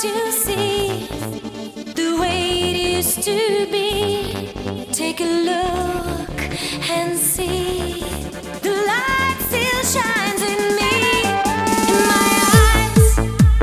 to see the way it used to be. Take a look and see the light still shines in me. In my eyes,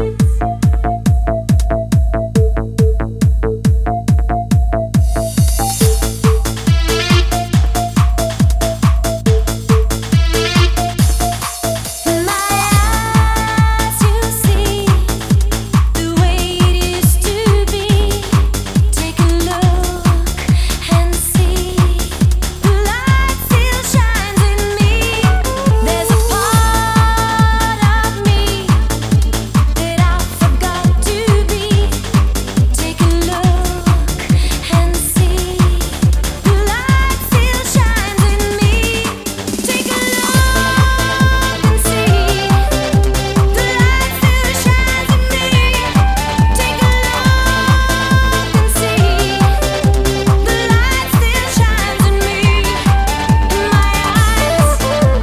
in my eyes you see the way it used to be. Take a look and see the light still shines in me. There's a part of me that I forgot to be. Take a look and see the light still shines in me. Take a look and see the light still shines in me. Take a look and see the light still shines in me. In my eyes,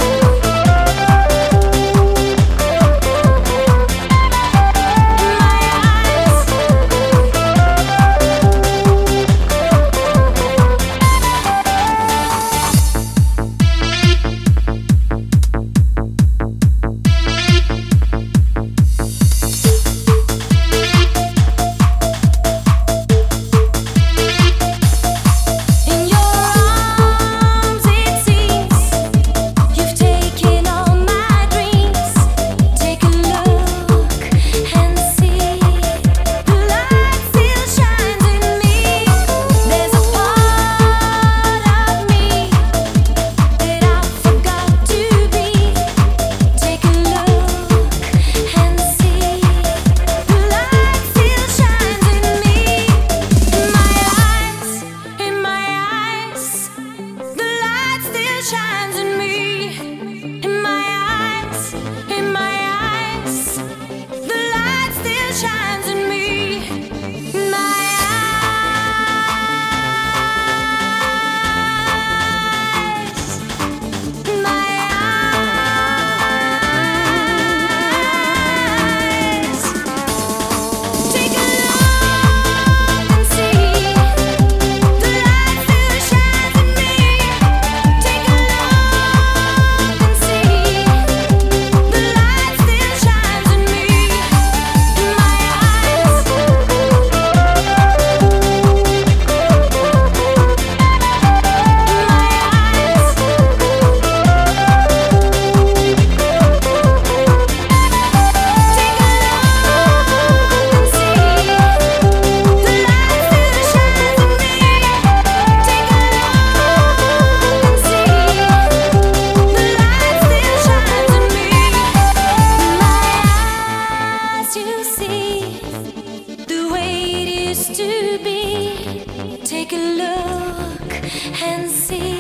in your arms it seems you've taken all my dreams. Take a look and see the light still shines in me. There's a part of me that I forgot to be. Take a look and see the light still shines in me. In my eyes, in my eyes, the light still shines in me. In my eyes, in my eyes, the light still shines in me. In my eyes, in my eyes. Take a look and see the light still shines in me. Take a look and see the light still shines in me. In my eyes, take a look and see the light still shines in me. Take a look and see the light still shines in me. In my eyes you see the way it used to be. Take a look and see